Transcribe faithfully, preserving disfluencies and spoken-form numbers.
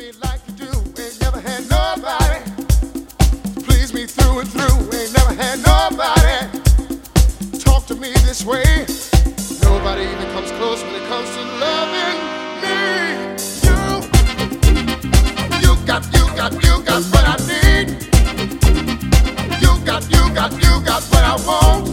me like you do. Ain't never had nobody to please me through and through. Ain't never had nobody talk to me this way. Nobody even comes close when it comes to loving me. You, you got, you got, you got what I need. You got, you got, you got what I want.